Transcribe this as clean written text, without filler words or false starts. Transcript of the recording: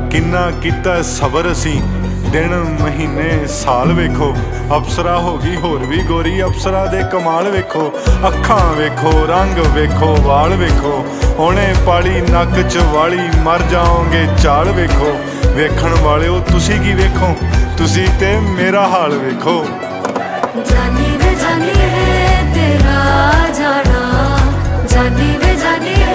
किन्ना कीता सबर असी दिन महीने साल वेखो। अफसरा हो गई होर भी गोरी अफसरा दे कमाल वेखो। अखां वेखो रंग वेखो वाल वेखो हुणे पाली नक च वाली मर जाओगे चाल वेखो। वेखण वालिओ तुसी की वेखो तुसी ते मेरा हाल वेखो। जानी वे तेरा जाना जानी वे